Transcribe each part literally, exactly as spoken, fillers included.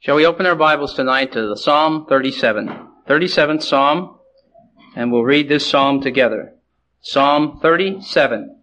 Shall we open our Bibles tonight to the Psalm thirty-seven, thirty-seventh Psalm, and we'll read this Psalm together. Psalm thirty-seven.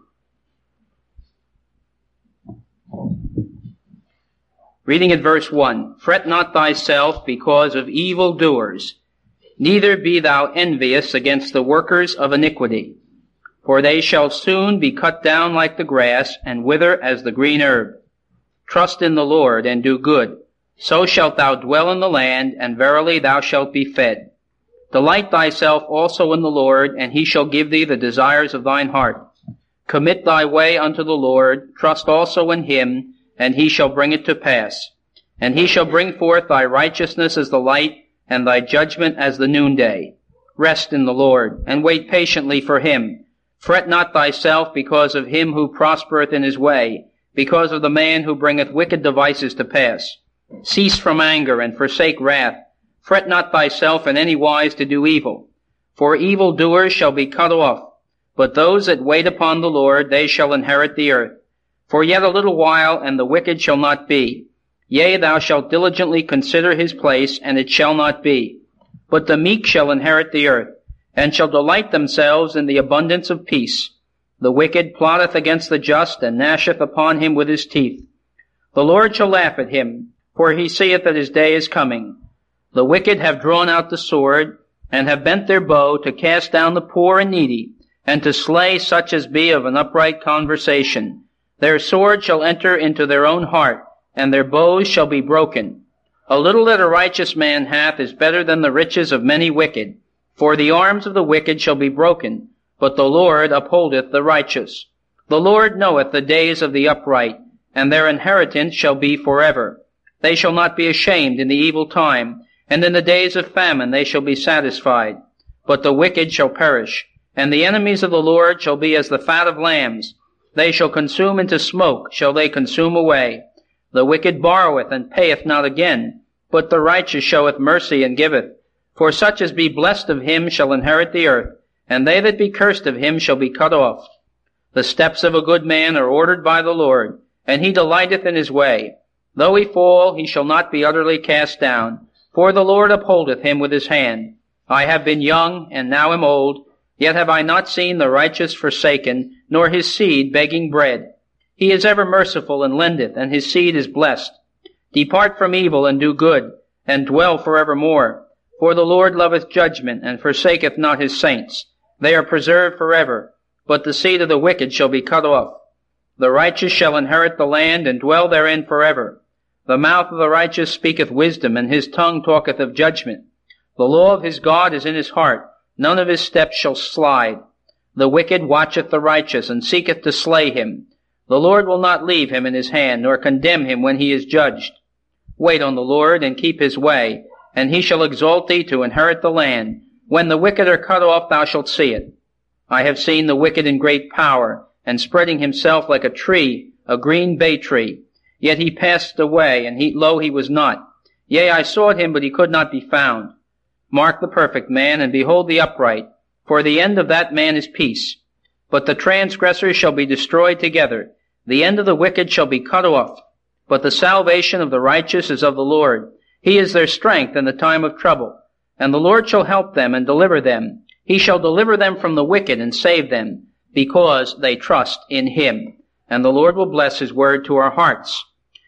Reading at verse one. Fret not thyself because of evildoers, neither be thou envious against the workers of iniquity. For they shall soon be cut down like the grass, and wither as the green herb. Trust in the Lord, and do good. So shalt thou dwell in the land, and verily thou shalt be fed. Delight thyself also in the Lord, and he shall give thee the desires of thine heart. Commit thy way unto the Lord, trust also in him, and he shall bring it to pass. And he shall bring forth thy righteousness as the light, and thy judgment as the noonday. Rest in the Lord, and wait patiently for him. Fret not thyself because of him who prospereth in his way, because of the man who bringeth wicked devices to pass. Cease from anger, and forsake wrath. Fret not thyself in any wise to do evil. For evildoers shall be cut off, but those that wait upon the Lord, they shall inherit the earth. For yet a little while, and the wicked shall not be. Yea, thou shalt diligently consider his place, and it shall not be. But the meek shall inherit the earth, and shall delight themselves in the abundance of peace. The wicked plotteth against the just, and gnasheth upon him with his teeth. The Lord shall laugh at him, for he seeth that his day is coming. The wicked have drawn out the sword, and have bent their bow to cast down the poor and needy, and to slay such as be of an upright conversation. Their sword shall enter into their own heart, and their bows shall be broken. A little that a righteous man hath is better than the riches of many wicked. For the arms of the wicked shall be broken, but the Lord upholdeth the righteous. The Lord knoweth the days of the upright, and their inheritance shall be forever. They shall not be ashamed in the evil time, and in the days of famine they shall be satisfied. But the wicked shall perish, and the enemies of the Lord shall be as the fat of lambs. They shall consume into smoke, shall they consume away. The wicked borroweth, and payeth not again, but the righteous showeth mercy, and giveth. For such as be blessed of him shall inherit the earth, and they that be cursed of him shall be cut off. The steps of a good man are ordered by the Lord, and he delighteth in his way. Though he fall, he shall not be utterly cast down, for the Lord upholdeth him with his hand. I have been young, and now am old, yet have I not seen the righteous forsaken, nor his seed begging bread. He is ever merciful and lendeth, and his seed is blessed. Depart from evil and do good, and dwell forevermore. For the Lord loveth judgment, and forsaketh not his saints. They are preserved forever, but the seed of the wicked shall be cut off. The righteous shall inherit the land, and dwell therein forever. The mouth of the righteous speaketh wisdom, and his tongue talketh of judgment. The law of his God is in his heart, none of his steps shall slide. The wicked watcheth the righteous, and seeketh to slay him. The Lord will not leave him in his hand, nor condemn him when he is judged. Wait on the Lord, and keep his way, and he shall exalt thee to inherit the land. When the wicked are cut off, thou shalt see it. I have seen the wicked in great power, and spreading himself like a tree, a green bay tree. Yet he passed away, and he, lo, he was not. Yea, I sought him, but he could not be found. Mark the perfect man, and behold the upright, for the end of that man is peace. But the transgressors shall be destroyed together. The end of the wicked shall be cut off. But the salvation of the righteous is of the Lord. He is their strength in the time of trouble. And the Lord shall help them and deliver them. He shall deliver them from the wicked and save them, because they trust in him. And the Lord will bless his word to our hearts.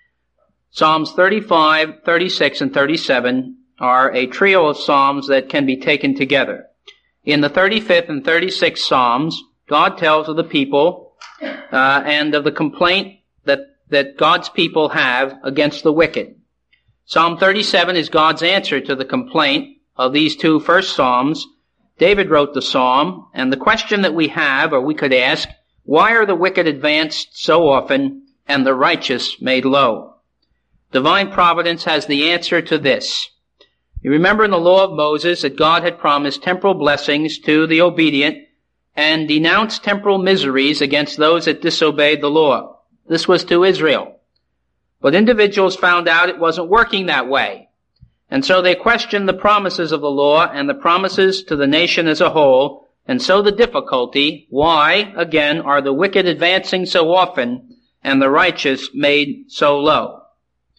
Psalms thirty-five, thirty-six, and thirty-seven are a trio of psalms that can be taken together. In the thirty-fifth and thirty-sixth psalms, God tells of the people uh, and of the complaint that, that God's people have against the wicked. Psalm thirty-seven is God's answer to the complaint of these two first psalms. David wrote the psalm, and the question that we have, or we could ask, why are the wicked advanced so often and the righteous made low? Divine providence has the answer to this. You remember in the law of Moses that God had promised temporal blessings to the obedient and denounced temporal miseries against those that disobeyed the law. This was to Israel. But individuals found out it wasn't working that way. And so they questioned the promises of the law and the promises to the nation as a whole. And so the difficulty, why, again, are the wicked advancing so often and the righteous made so low?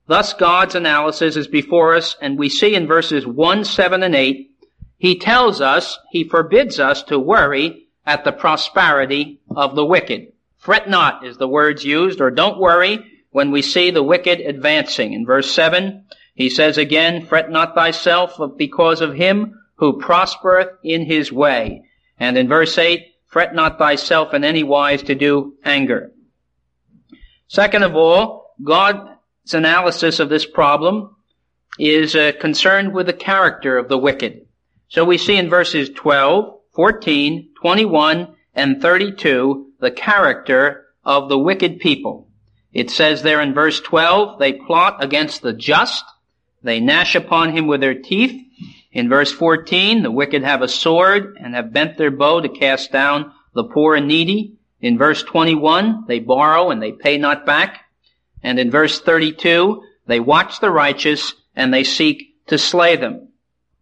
Thus God's analysis is before us, and we see in verses one, seven, and eight, he tells us, he forbids us to worry at the prosperity of the wicked. Fret not is the words used, or don't worry when we see the wicked advancing. In verse seven, he says again, fret not thyself because of him who prospereth in his way. And in verse eight, fret not thyself in any wise to do anger. Second of all, God's analysis of this problem is uh, concerned with the character of the wicked. So we see in verses twelve, fourteen, twenty-one, and thirty-two the character of the wicked people. It says there in verse twelve, they plot against the just, they gnash upon him with their teeth. In verse fourteen, the wicked have a sword and have bent their bow to cast down the poor and needy. In verse twenty-one, they borrow and they pay not back. And in verse thirty-two, they watch the righteous and they seek to slay them.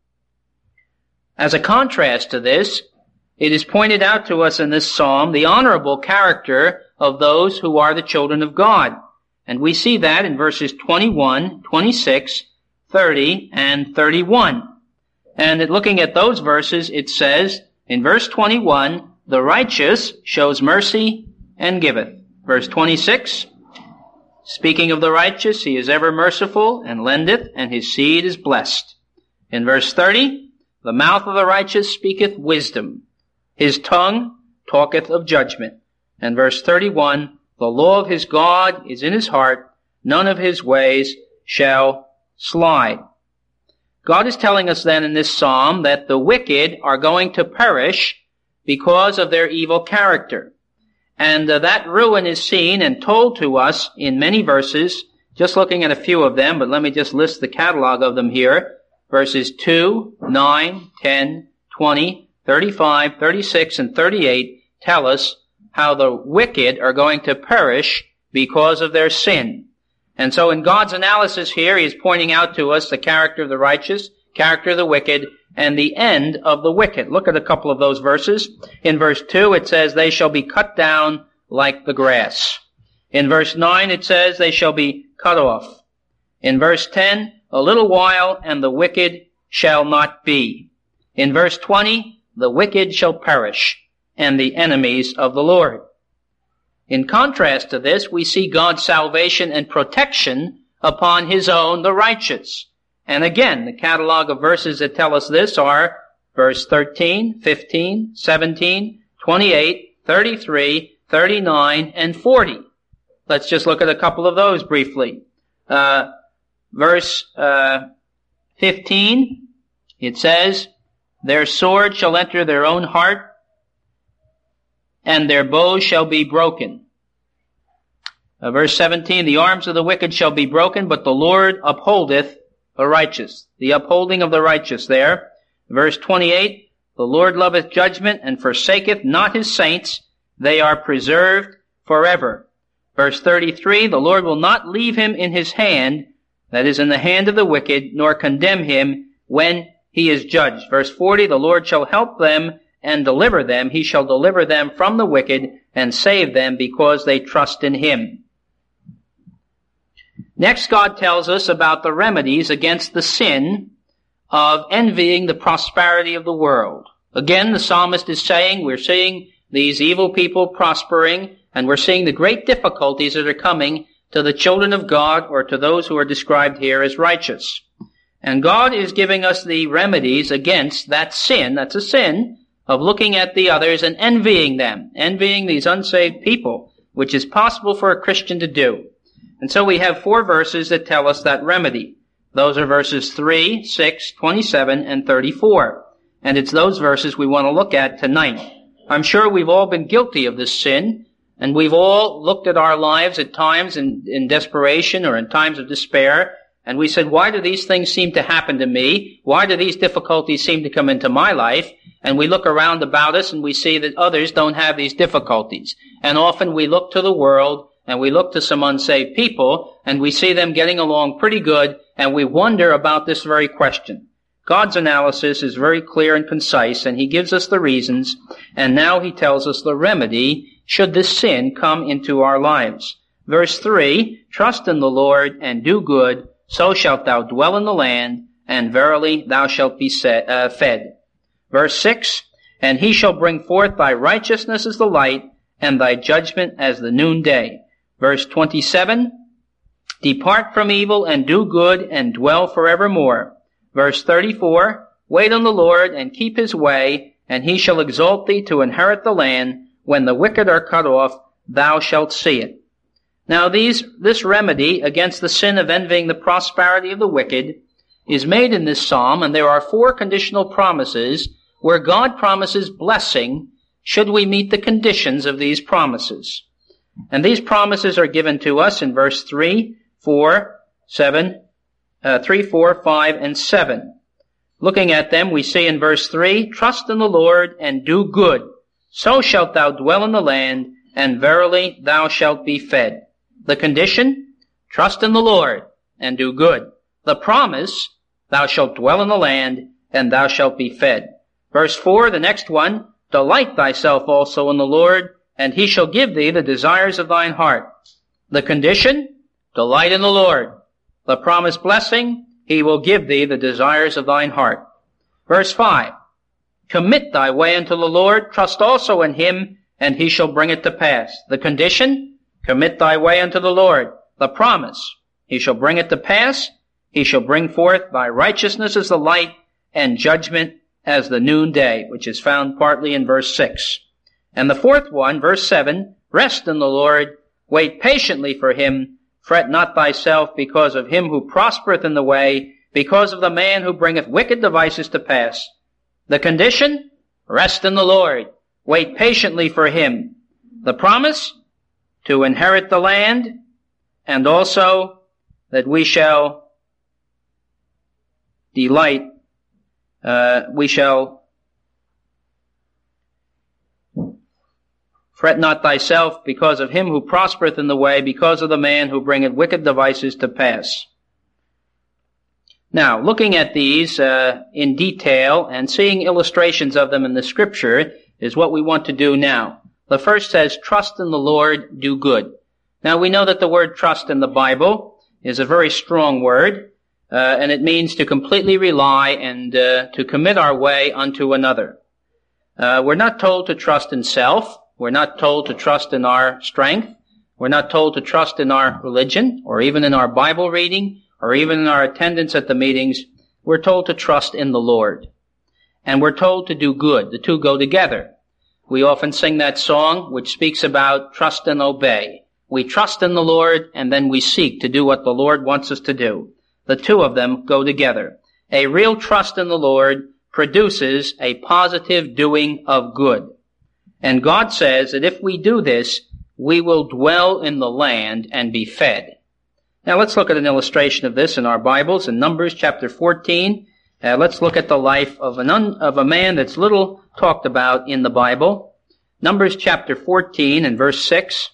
As a contrast to this, it is pointed out to us in this psalm the honorable character of those who are the children of God. And we see that in verses twenty-one, twenty-six, thirty, and thirty-one. And looking at those verses, it says, in verse twenty-one, the righteous shows mercy and giveth. Verse twenty-six, speaking of the righteous, he is ever merciful and lendeth, and his seed is blessed. In verse thirty, the mouth of the righteous speaketh wisdom. His tongue talketh of judgment. And verse thirty-one, the law of his God is in his heart, none of his ways shall slide. God is telling us then in this psalm that the wicked are going to perish because of their evil character. And uh, that ruin is seen and told to us in many verses, just looking at a few of them, but let me just list the catalog of them here. Verses two, nine, ten, twenty, thirty-five, thirty-six, and thirty-eight tell us how the wicked are going to perish because of their sin. And so in God's analysis here, he is pointing out to us the character of the righteous, character of the wicked, and the end of the wicked. Look at a couple of those verses. In verse two, it says, they shall be cut down like the grass. In verse nine, it says, they shall be cut off. In verse ten, a little while, and the wicked shall not be. In verse twenty, the wicked shall perish, and the enemies of the Lord. In contrast to this, we see God's salvation and protection upon his own, the righteous. And again, the catalog of verses that tell us this are verse thirteen, fifteen, seventeen, twenty-eight, thirty-three, thirty-nine, and forty. Let's just look at a couple of those briefly. Uh, verse uh, fifteen, it says, their sword shall enter their own heart, and their bows shall be broken. Uh, verse seventeen, the arms of the wicked shall be broken, but the Lord upholdeth the righteous. The upholding of the righteous there. Verse twenty-eight, the Lord loveth judgment and forsaketh not his saints. They are preserved forever. Verse thirty-three, the Lord will not leave him in his hand, that is in the hand of the wicked, nor condemn him when he is judged. Verse forty, the Lord shall help them and deliver them. He shall deliver them from the wicked and save them because they trust in him. Next, God tells us about the remedies against the sin of envying the prosperity of the world. Again, the psalmist is saying we're seeing these evil people prospering, and we're seeing the great difficulties that are coming to the children of God, or to those who are described here as righteous. And God is giving us the remedies against that sin, that's a sin, of looking at the others and envying them, envying these unsaved people, which is possible for a Christian to do. And so we have four verses that tell us that remedy. Those are verses three, six, twenty-seven, and thirty-four. And it's those verses we want to look at tonight. I'm sure we've all been guilty of this sin, and we've all looked at our lives at times in, in desperation or in times of despair, and we said, why do these things seem to happen to me? Why do these difficulties seem to come into my life? And we look around about us and we see that others don't have these difficulties. And often we look to the world and we look to some unsaved people and we see them getting along pretty good, and we wonder about this very question. God's analysis is very clear and concise, and he gives us the reasons, and now he tells us the remedy should this sin come into our lives. Verse three, trust in the Lord and do good, so shalt thou dwell in the land, and verily thou shalt be set, uh, fed. Verse six, and he shall bring forth thy righteousness as the light, and thy judgment as the noonday. Verse twenty-seven, depart from evil and do good, and dwell forevermore. Verse thirty-four, wait on the Lord and keep his way, and he shall exalt thee to inherit the land. When the wicked are cut off, thou shalt see it. Now these, this remedy against the sin of envying the prosperity of the wicked is made in this psalm, and there are four conditional promises where God promises blessing should we meet the conditions of these promises. And these promises are given to us in verse three, four, seven, uh, three, four, five, and seven. Looking at them, we see in verse three, trust in the Lord and do good, so shalt thou dwell in the land, and verily thou shalt be fed. The condition, trust in the Lord and do good. The promise, thou shalt dwell in the land, and thou shalt be fed. Verse four, the next one, delight thyself also in the Lord, and he shall give thee the desires of thine heart. The condition, delight in the Lord. The promised blessing, he will give thee the desires of thine heart. Verse five, commit thy way unto the Lord, trust also in him, and he shall bring it to pass. The condition, commit thy way unto the Lord. The promise, he shall bring it to pass. He shall bring forth thy righteousness as the light, and judgment as the noonday, which is found partly in verse six. And the fourth one, verse seven, rest in the Lord, wait patiently for him, fret not thyself because of him who prospereth in the way, because of the man who bringeth wicked devices to pass. The condition, rest in the Lord, wait patiently for him. The promise, to inherit the land, and also that we shall delight, uh, we shall fret not thyself because of him who prospereth in the way, because of the man who bringeth wicked devices to pass. Now, looking at these uh, in detail and seeing illustrations of them in the Scripture is what we want to do now. The first says, trust in the Lord, do good. Now, we know that the word trust in the Bible is a very strong word, uh, and it means to completely rely and uh, to commit our way unto another. Uh, we're not told to trust in self. We're not told to trust in our strength. We're not told to trust in our religion, or even in our Bible reading, or even in our attendance at the meetings. We're told to trust in the Lord. And we're told to do good. The two go together. We often sing that song which speaks about trust and obey. We trust in the Lord, and then we seek to do what the Lord wants us to do. The two of them go together. A real trust in the Lord produces a positive doing of good. And God says that if we do this, we will dwell in the land and be fed. Now let's look at an illustration of this in our Bibles in Numbers chapter fourteen. Uh, let's look at the life of an un, of a man that's little talked about in the Bible. Numbers chapter fourteen and verse six.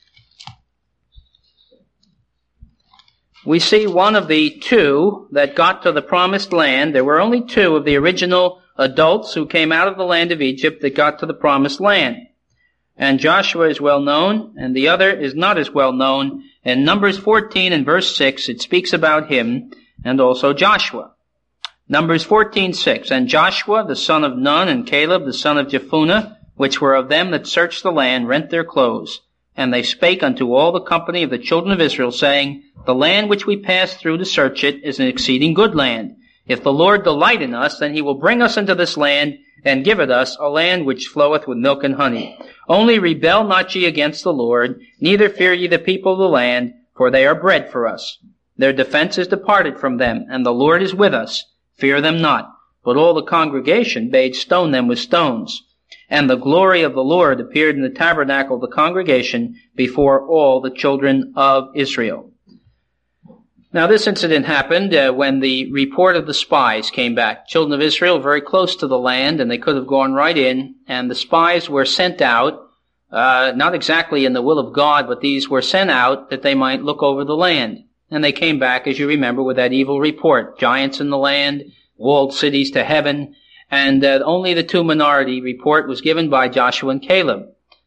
We see one of the two that got to the promised land. There were only two of the original adults who came out of the land of Egypt that got to the promised land. And Joshua is well known, and the other is not as well known. In Numbers fourteen and verse six, it speaks about him and also Joshua. Numbers fourteen six, and Joshua the son of Nun and Caleb the son of Jephunneh, which were of them that searched the land, rent their clothes. And they spake unto all the company of the children of Israel, saying, the land which we passed through to search it is an exceeding good land. If the Lord delight in us, then he will bring us into this land, and give it us, a land which floweth with milk and honey. Only rebel not ye against the Lord, neither fear ye the people of the land, for they are bread for us. Their defense is departed from them, and the Lord is with us. Fear them not. But all the congregation bade stone them with stones. And the glory of the Lord appeared in the tabernacle of the congregation before all the children of Israel. Now this incident happened uh, when the report of the spies came back. Children of Israel very close to the land, and they could have gone right in, and the spies were sent out, uh, not exactly in the will of God, but these were sent out that they might look over the land. And they came back, as you remember, with that evil report. Giants in the land, walled cities to heaven, and uh, only the two minority report was given by Joshua and Caleb.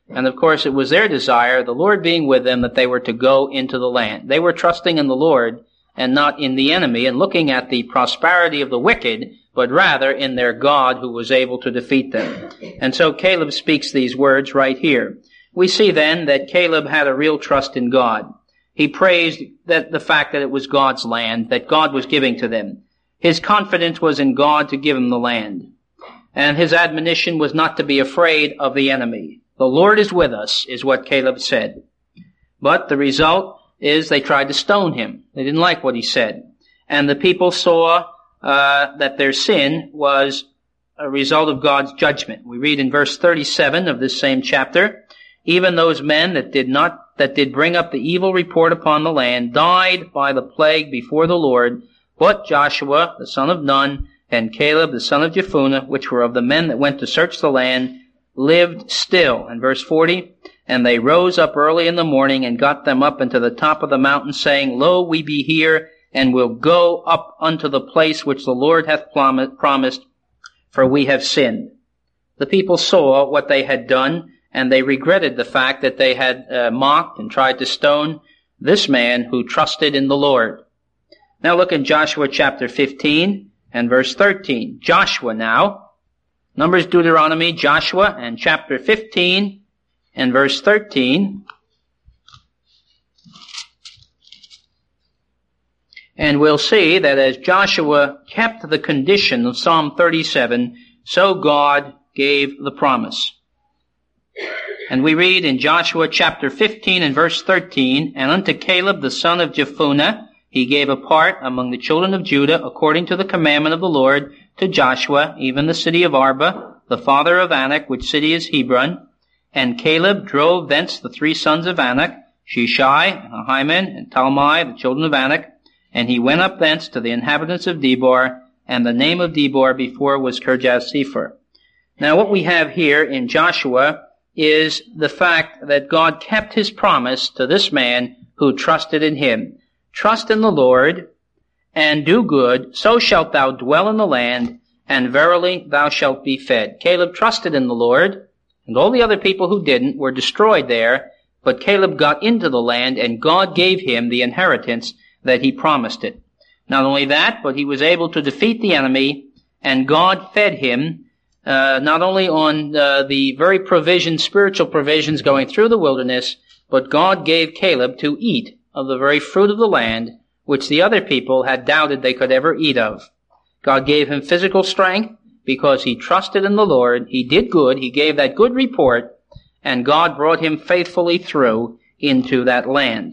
And of course it was their desire, the Lord being with them, that they were to go into the land. They were trusting in the Lord and not in the enemy and looking at the prosperity of the wicked, but rather in their God who was able to defeat them. And so Caleb speaks these words right here. We see then that Caleb had a real trust in God. He praised that the fact that it was God's land, that God was giving to them. His confidence was in God to give him the land. And his admonition was not to be afraid of the enemy. The Lord is with us, is what Caleb said. But the result is they tried to stone him. They didn't like what he said. And the people saw uh, that their sin was a result of God's judgment. We read in verse thirty-seven of this same chapter, even those men that did not, that did bring up the evil report upon the land died by the plague before the Lord, but Joshua, the son of Nun, and Caleb, the son of Jephunneh, which were of the men that went to search the land, lived still. And verse forty, and they rose up early in the morning and got them up into the top of the mountain, saying, Lo, we be here, and will go up unto the place which the Lord hath promised, for we have sinned. The people saw what they had done, and they regretted the fact that they had uh, mocked and tried to stone this man who trusted in the Lord. Now look in Joshua chapter fifteen and verse thirteen. Joshua now, Numbers, Deuteronomy, Joshua, and chapter fifteen and verse thirteen. And we'll see that as Joshua kept the condition of Psalm thirty-seven, so God gave the promise. And we read in Joshua chapter fifteen and verse thirteen, And unto Caleb the son of Jephunneh he gave a part among the children of Judah, according to the commandment of the Lord, to Joshua, even the city of Arba, the father of Anak, which city is Hebron. And Caleb drove thence the three sons of Anak, Shishai, and Ahiman, and Talmai, the children of Anak. And he went up thence to the inhabitants of Debor, and the name of Debor before was Kirjath-sepher. Now what we have here in Joshua is the fact that God kept his promise to this man who trusted in him. Trust in the Lord, and do good, so shalt thou dwell in the land, and verily thou shalt be fed. Caleb trusted in the Lord, and all the other people who didn't were destroyed there, but Caleb got into the land, and God gave him the inheritance that he promised it. Not only that, but he was able to defeat the enemy, and God fed him, uh, not only on uh, the very provision, spiritual provisions going through the wilderness, but God gave Caleb to eat of the very fruit of the land, which the other people had doubted they could ever eat of. God gave him physical strength because he trusted in the Lord. He did good. He gave that good report, and God brought him faithfully through into that land.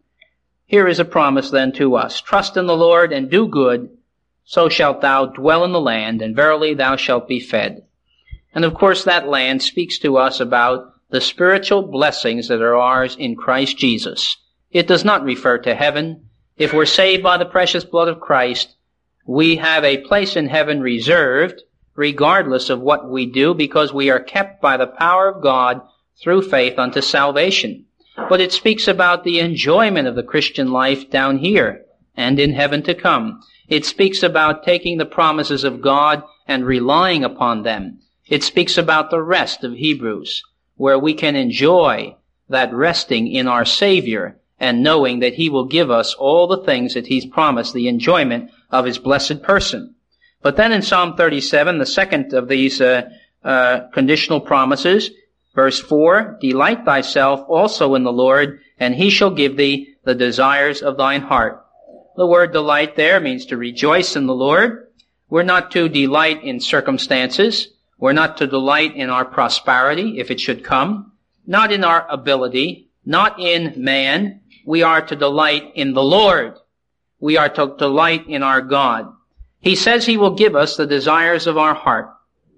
Here is a promise then to us. Trust in the Lord and do good, so shalt thou dwell in the land, and verily thou shalt be fed. And of course that land speaks to us about the spiritual blessings that are ours in Christ Jesus. It does not refer to heaven. If we're saved by the precious blood of Christ, we have a place in heaven reserved, regardless of what we do, because we are kept by the power of God through faith unto salvation. But it speaks about the enjoyment of the Christian life down here and in heaven to come. It speaks about taking the promises of God and relying upon them. It speaks about the rest of Hebrews, where we can enjoy that resting in our Savior and knowing that he will give us all the things that he's promised, the enjoyment of his blessed person. But then in Psalm thirty-seven, the second of these uh, uh, conditional promises, verse four, Delight thyself also in the Lord, and he shall give thee the desires of thine heart. The word delight there means to rejoice in the Lord. We're not to delight in circumstances. We're not to delight in our prosperity, if it should come. Not in our ability. Not in man. We are to delight in the Lord. We are to delight in our God. He says he will give us the desires of our heart.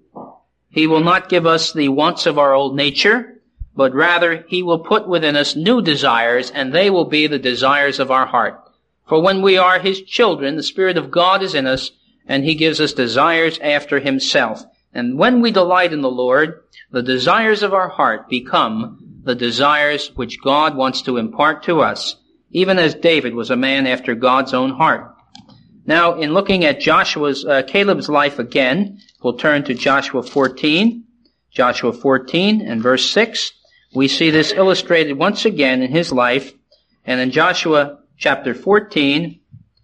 He will not give us the wants of our old nature, but rather he will put within us new desires, and they will be the desires of our heart. For when we are his children, the Spirit of God is in us, and he gives us desires after himself. And when we delight in the Lord, the desires of our heart become the desires which God wants to impart to us, even as David was a man after God's own heart. Now, in looking at Joshua's, uh, Caleb's life again, we'll turn to Joshua fourteen. Joshua fourteen and verse six. We see this illustrated once again in his life, and in Joshua chapter fourteen,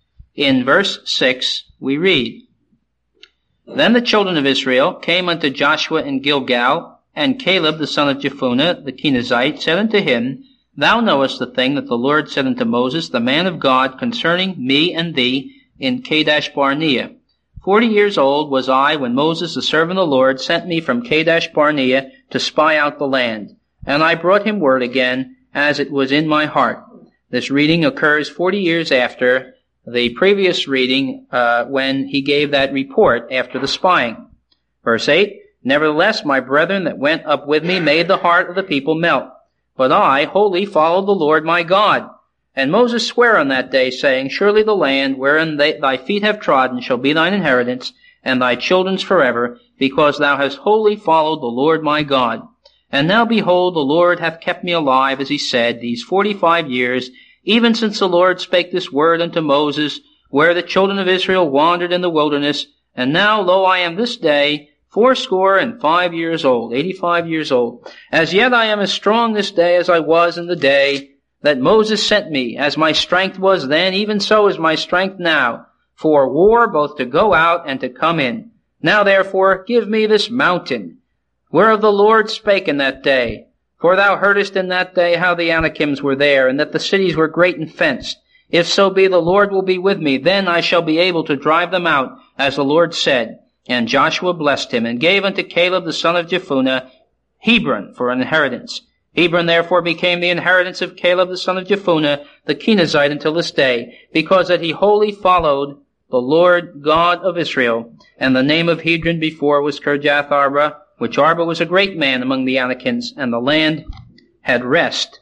in verse six, we read, Then the children of Israel came unto Joshua in Gilgal, and Caleb the son of Jephunneh the Kenizzite said unto him, Thou knowest the thing that the Lord said unto Moses, the man of God, concerning me and thee in Kadesh Barnea. Forty years old was I when Moses, the servant of the Lord, sent me from Kadesh Barnea to spy out the land. And I brought him word again, as it was in my heart. This reading occurs forty years after the previous reading, uh, when he gave that report after the spying. Verse eight, Nevertheless, my brethren that went up with me made the heart of the people melt. But I wholly followed the Lord my God. And Moses sware on that day, saying, Surely the land wherein they, thy feet have trodden shall be thine inheritance, and thy children's forever, because thou hast wholly followed the Lord my God. And now behold, the Lord hath kept me alive, as he said, these forty-five years, even since the Lord spake this word unto Moses, where the children of Israel wandered in the wilderness. And now, lo, I am this day fourscore and five years old, eighty-five years old. As yet I am as strong this day as I was in the day that Moses sent me. As my strength was then, even so is my strength now, for war both to go out and to come in. Now therefore give me this mountain, whereof the Lord spake in that day. For thou heardest in that day how the Anakims were there, and that the cities were great and fenced. If so be the Lord will be with me, then I shall be able to drive them out, as the Lord said. And Joshua blessed him, and gave unto Caleb the son of Jephunneh Hebron for an inheritance. Hebron therefore became the inheritance of Caleb the son of Jephunneh, the Kenizzite, until this day, because that he wholly followed the Lord God of Israel. And the name of Hebron before was Kirjath Arba, which Arba was a great man among the Anakims, and the land had rest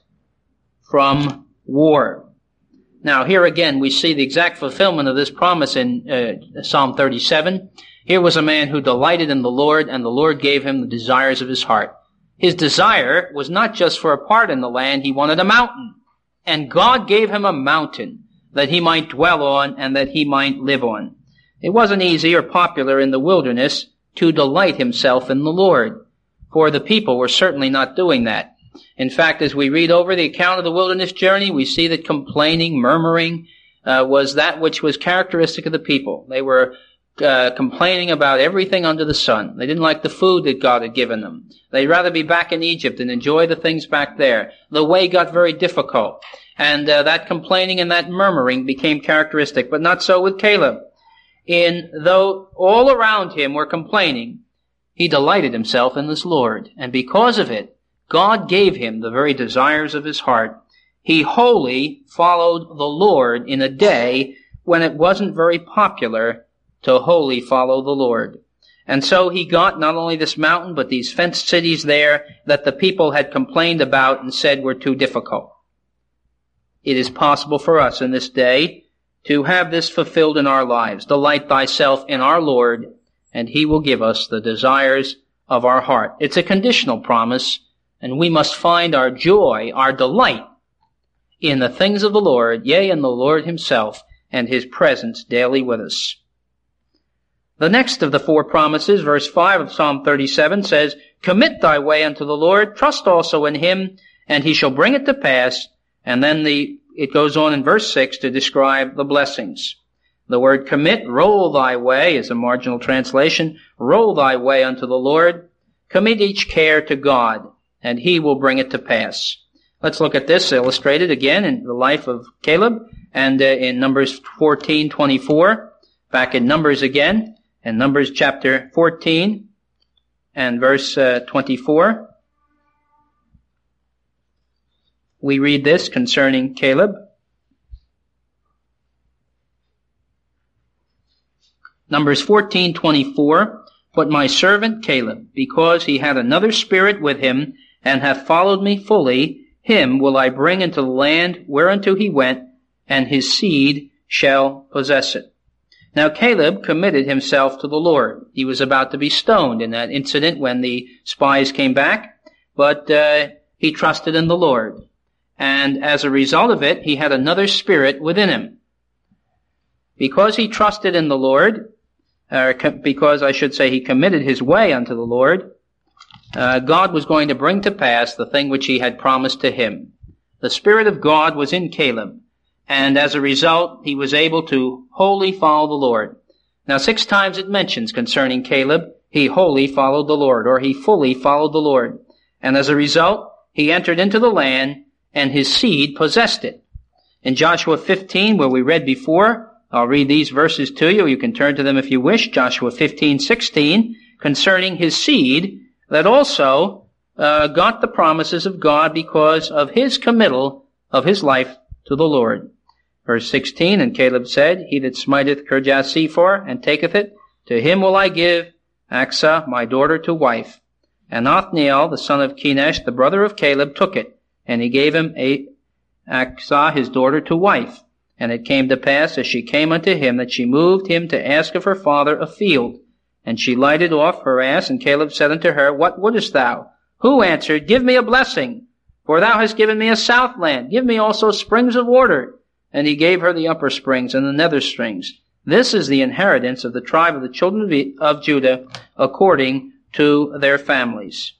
from war. Now here again we see the exact fulfillment of this promise in uh, Psalm thirty-seven. Here was a man who delighted in the Lord, and the Lord gave him the desires of his heart. His desire was not just for a part in the land, he wanted a mountain. And God gave him a mountain that he might dwell on and that he might live on. It wasn't easy or popular in the wilderness to delight himself in the Lord, for the people were certainly not doing that. In fact, as we read over the account of the wilderness journey, we see that complaining, murmuring, uh, was that which was characteristic of the people. They were Uh, complaining about everything under the sun. They didn't like the food that God had given them. They'd rather be back in Egypt and enjoy the things back there. The way got very difficult. And uh, that complaining and that murmuring became characteristic, but not so with Caleb. In though all around him were complaining, he delighted himself in this Lord. And because of it, God gave him the very desires of his heart. He wholly followed the Lord in a day when it wasn't very popular to wholly follow the Lord. And so he got not only this mountain, but these fenced cities there that the people had complained about and said were too difficult. It is possible for us in this day to have this fulfilled in our lives. Delight thyself in our Lord, and he will give us the desires of our heart. It's a conditional promise, and we must find our joy, our delight in the things of the Lord, yea, in the Lord himself, and his presence daily with us. The next of the four promises, verse five of Psalm thirty-seven, says, Commit thy way unto the Lord, trust also in him, and he shall bring it to pass. And then the it goes on in verse six to describe the blessings. The word commit, roll thy way, is a marginal translation. Roll thy way unto the Lord. Commit each care to God, and he will bring it to pass. Let's look at this illustrated again in the life of Caleb, and uh, in Numbers fourteen twenty-four. Back in Numbers again. In Numbers chapter fourteen and verse uh, twenty-four, we read this concerning Caleb. Numbers fourteen twenty-four, But my servant Caleb, because he had another spirit with him, and hath followed me fully, him will I bring into the land whereunto he went, and his seed shall possess it. Now Caleb committed himself to the Lord. He was about to be stoned in that incident when the spies came back, but uh, he trusted in the Lord. And as a result of it, he had another spirit within him. Because he trusted in the Lord, or because I should say he committed his way unto the Lord, uh, God was going to bring to pass the thing which he had promised to him. The Spirit of God was in Caleb, and as a result, he was able to wholly follow the Lord. Now, six times it mentions concerning Caleb, he wholly followed the Lord, or he fully followed the Lord. And as a result, he entered into the land, and his seed possessed it. In Joshua fifteen, where we read before, I'll read these verses to you. You can turn to them if you wish. Joshua fifteen sixteen, concerning his seed, that also uh, got the promises of God because of his committal of his life to the Lord. Verse sixteen, and Caleb said, He that smiteth Kirjath-Sepher and taketh it, to him will I give Achsah my daughter to wife. And Othniel, the son of Kenesh, the brother of Caleb, took it, and he gave him a Achsah his daughter to wife. And it came to pass, as she came unto him, that she moved him to ask of her father a field. And she lighted off her ass, and Caleb said unto her, What wouldest thou? Who answered, Give me a blessing, for thou hast given me a south land. Give me also springs of water. And he gave her the upper springs and the nether springs. This is the inheritance of the tribe of the children of Judah, according to their families.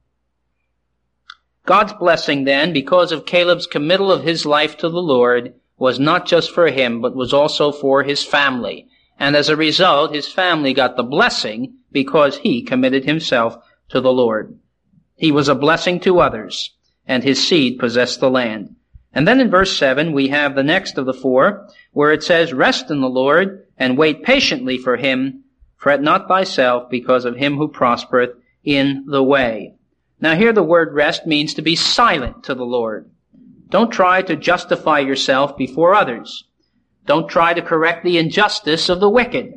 God's blessing then, because of Caleb's committal of his life to the Lord, was not just for him, but was also for his family. And as a result, his family got the blessing because he committed himself to the Lord. He was a blessing to others, and his seed possessed the land. And then in verse seven, we have the next of the four, where it says, Rest in the Lord, and wait patiently for him. Fret not thyself because of him who prospereth in the way. Now here the word rest means to be silent to the Lord. Don't try to justify yourself before others. Don't try to correct the injustice of the wicked,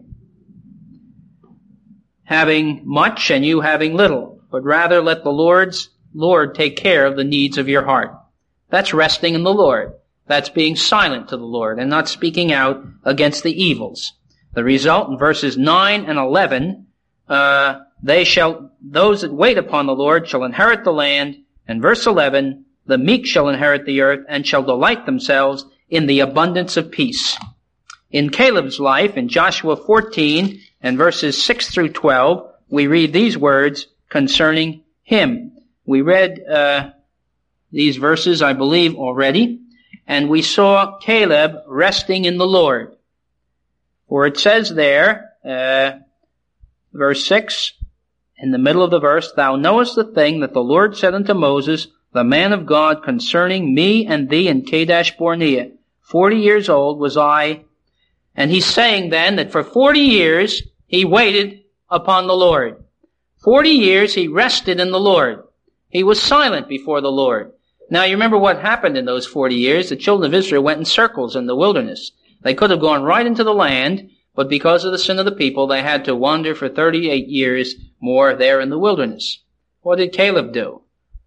having much and you having little, but rather let the Lord's Lord take care of the needs of your heart. That's resting in the Lord. That's being silent to the Lord and not speaking out against the evils. The result in verses nine and eleven, uh, they shall, those that wait upon the Lord shall inherit the land. And verse eleven, the meek shall inherit the earth and shall delight themselves in the abundance of peace. In Caleb's life, in Joshua fourteen and verses six through twelve, we read these words concerning him. We read, uh, these verses, I believe, already, and we saw Caleb resting in the Lord. For it says there, uh, verse six, in the middle of the verse, Thou knowest the thing that the Lord said unto Moses, the man of God, concerning me and thee in Kadesh Barnea. Forty years old was I. And he's saying then that for forty years he waited upon the Lord. Forty years he rested in the Lord. He was silent before the Lord. Now you remember what happened in those forty years. The children of Israel went in circles in the wilderness. They could have gone right into the land, but because of the sin of the people, they had to wander for thirty-eight years more there in the wilderness. What did Caleb do?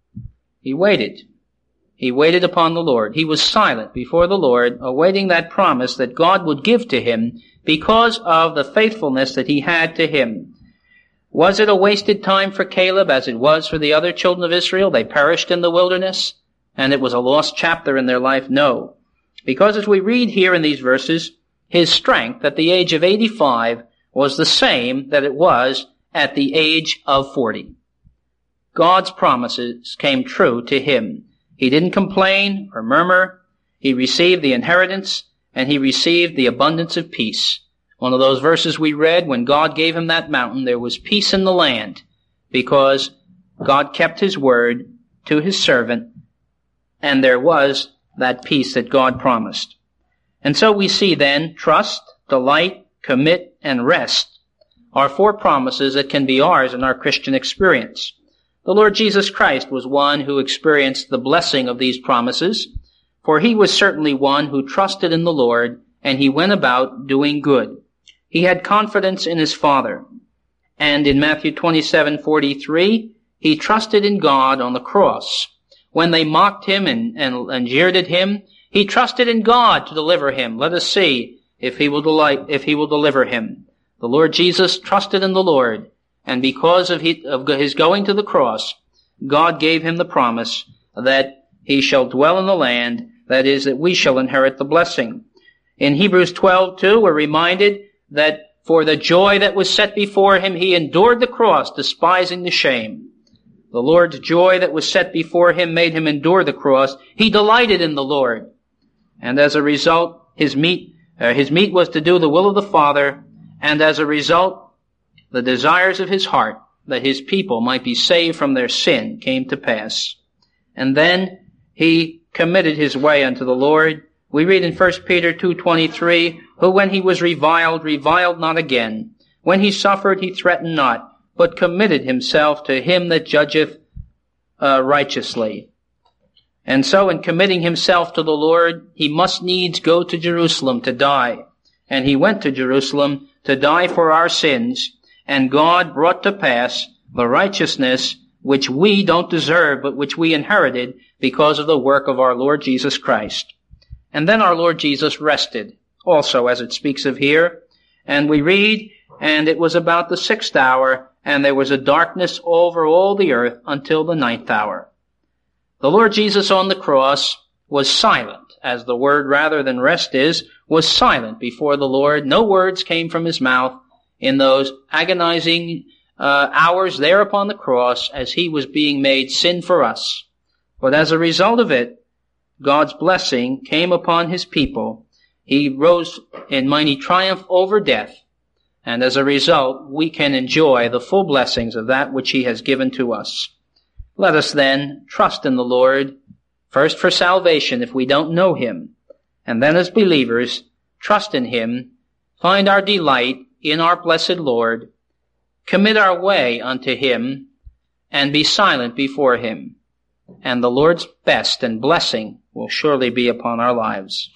He waited. He waited upon the Lord. He was silent before the Lord, awaiting that promise that God would give to him because of the faithfulness that he had to him. Was it a wasted time for Caleb as it was for the other children of Israel? They perished in the wilderness, and it was a lost chapter in their life? No. Because as we read here in these verses, his strength at the age of eighty-five was the same that it was at the age of forty. God's promises came true to him. He didn't complain or murmur. He received the inheritance, and he received the abundance of peace. One of those verses we read, when God gave him that mountain, there was peace in the land, because God kept his word to his servant, and there was that peace that God promised. And so we see then, trust, delight, commit, and rest are four promises that can be ours in our Christian experience. The Lord Jesus Christ was one who experienced the blessing of these promises, for he was certainly one who trusted in the Lord, and he went about doing good. He had confidence in his Father. And in Matthew twenty-seven forty-three, he trusted in God on the cross. When they mocked him and, and, and jeered at him, he trusted in God to deliver him. Let us see if he will delight, if he will deliver him. The Lord Jesus trusted in the Lord, and because of his going to the cross, God gave him the promise that he shall dwell in the land, that is, that we shall inherit the blessing. In Hebrews twelve two, we're reminded that for the joy that was set before him, he endured the cross, despising the shame. The Lord's joy that was set before him made him endure the cross. He delighted in the Lord. And as a result, his meat, uh, his meat was to do the will of the Father. And as a result, the desires of his heart, that his people might be saved from their sin, came to pass. And then he committed his way unto the Lord. We read in First Peter two twenty-three, who when he was reviled, reviled not again. When he suffered, he threatened not, but committed himself to him that judgeth uh, righteously. And so in committing himself to the Lord, he must needs go to Jerusalem to die. And he went to Jerusalem to die for our sins, and God brought to pass the righteousness which we don't deserve, but which we inherited because of the work of our Lord Jesus Christ. And then our Lord Jesus rested, also as it speaks of here. And we read, and it was about the sixth hour, and there was a darkness over all the earth until the ninth hour. The Lord Jesus on the cross was silent, as the word rather than rest is, was silent before the Lord. No words came from his mouth in those agonizing uh, hours there upon the cross as he was being made sin for us. But as a result of it, God's blessing came upon his people. He rose in mighty triumph over death. And as a result, we can enjoy the full blessings of that which he has given to us. Let us then trust in the Lord, first for salvation if we don't know him, and then as believers, trust in him, find our delight in our blessed Lord, commit our way unto him, and be silent before him. And the Lord's best and blessing will surely be upon our lives.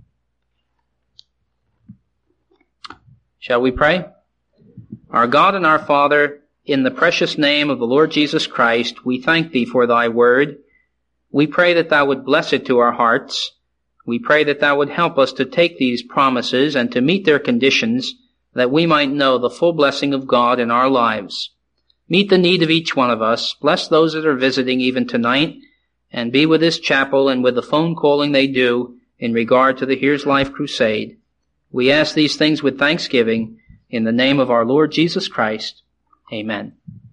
Shall we pray? Our God and our Father, in the precious name of the Lord Jesus Christ, we thank thee for thy word. We pray that thou would bless it to our hearts. We pray that thou would help us to take these promises and to meet their conditions, that we might know the full blessing of God in our lives. Meet the need of each one of us. Bless those that are visiting even tonight, and be with this chapel and with the phone calling they do in regard to the Here's Life Crusade. We ask these things with thanksgiving in the name of our Lord Jesus Christ. Amen.